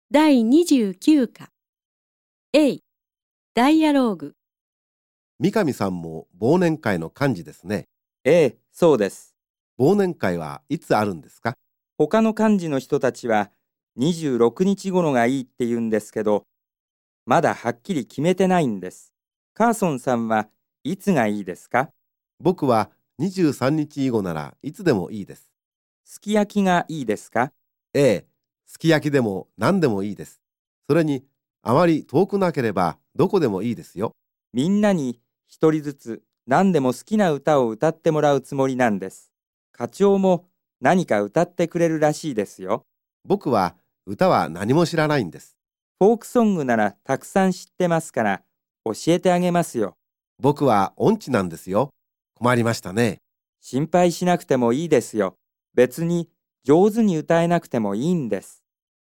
第29課 A ダイアローグ。 三上さんも忘年会の幹事ですね。 ええ、そうです。 忘年会はいつあるんですか？ 他の幹事の人たちは26日頃がいいって言うんですけど、まだはっきり決めてないんです。カーソンさんはいつがいいですか？ 僕は23日以後ならいつでもいいです。 すき焼きがいいですか？ ええ、すき焼きでも何でもいいです。それに、あまり遠くなければどこでもいいですよ。 みんなに一人ずつ何でも好きな歌を歌ってもらうつもりなんです。課長も何か歌ってくれるらしいですよ。 僕は歌は何も知らないんです。 フォークソングならたくさん知ってますから教えてあげますよ。 僕は音痴なんですよ。困りましたね。 心配しなくてもいいですよ。別に上手に歌えなくてもいいんです。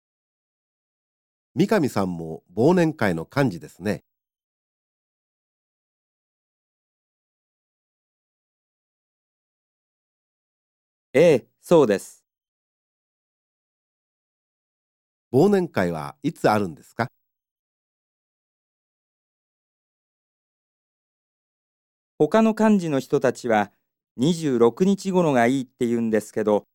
三上さんも忘年会の幹事ですね。 ええ、そうです。 忘年会はいつあるんですか？ 他の幹事の人たちは26日頃がいいって言うんですけど、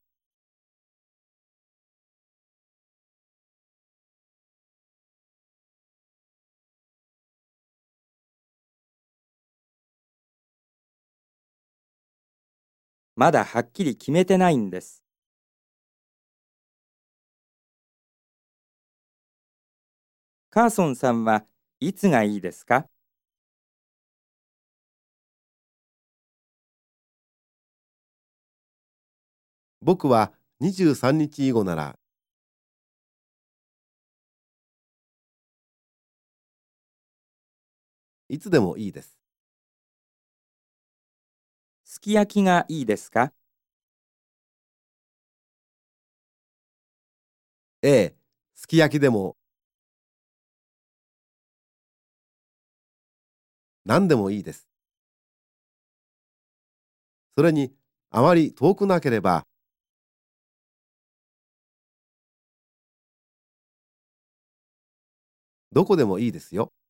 まだはっきり決めてないんです。カーソンさんはいつがいいですか？ 僕は23日以後ならいつでもいいです。 すき焼きがいいですか？ ええ、すき焼きでも何でもいいです。それに、あまり遠くなければどこでもいいですよ。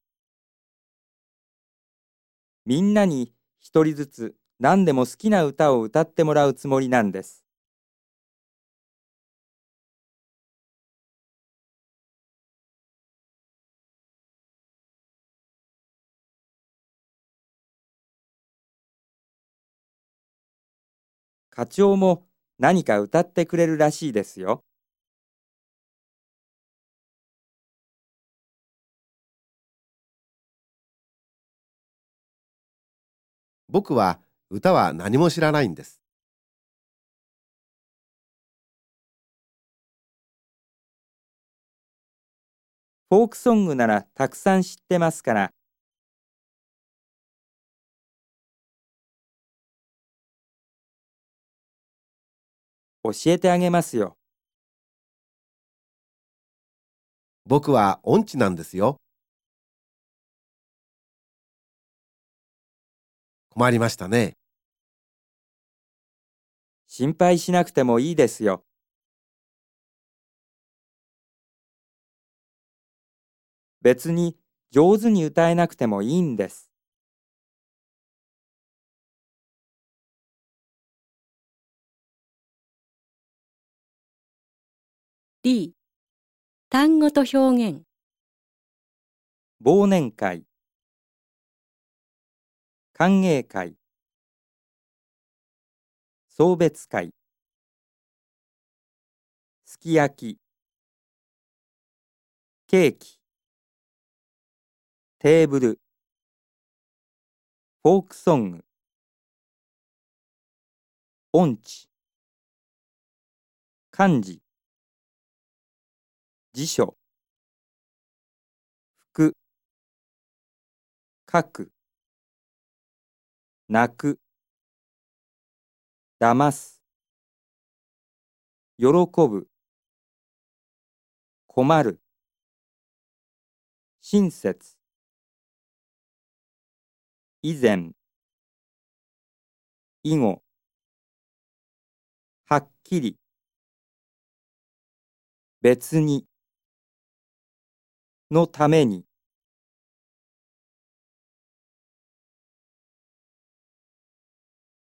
みんなに一人ずつ何でも好きな歌を歌ってもらうつもりなんです。課長も何か歌ってくれるらしいですよ。 僕は歌は何も知らないんです。 フォークソングならたくさん知ってますから教えてあげますよ。 僕は音痴なんですよ。困りましたね。 心配しなくてもいいですよ。別に上手に歌えなくてもいいんです。 D 単語と表現。 忘年会、歓迎会、送別会、すき焼き、ケーキ、テーブル、フォークソング、音痴、漢字、辞書、服、書く、泣く、騙す、喜ぶ、困る、親切、以前、以後、はっきり、別に。 のために